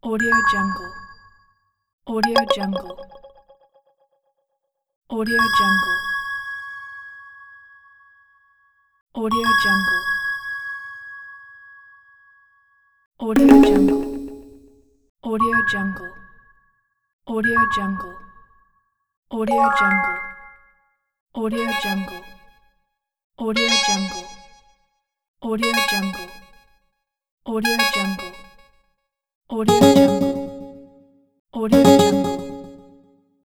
Audio Jungle. Audio Jungle. Audio Jungle. Audio Jungle. Audio Jungle. Audio Jungle. Audio Jungle. Audio Jungle. Audio Jungle. Audio Jungle. Audio Jungle. Audio Jungle. Audio Jungle. Audio Jungle.